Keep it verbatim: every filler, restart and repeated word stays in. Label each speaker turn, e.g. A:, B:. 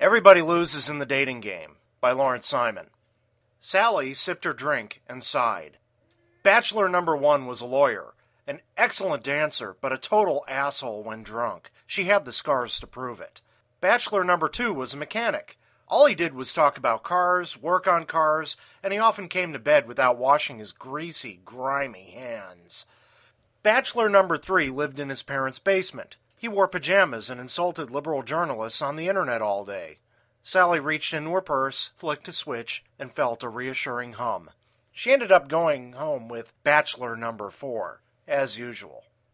A: Everybody Loses in the Dating Game by Lawrence Simon. Sally sipped her drink and sighed. Bachelor number one was a lawyer, an excellent dancer, but a total asshole when drunk. She had the scars to prove it. Bachelor number two was a mechanic. All he did was talk about cars, work on cars, and he often came to bed without washing his greasy, grimy hands. Bachelor number three lived in his parents' basement. He wore pajamas and insulted liberal journalists on the internet all day. Sally reached into her purse, flicked a switch, and felt a reassuring hum. She ended up going home with Bachelor number four, as usual.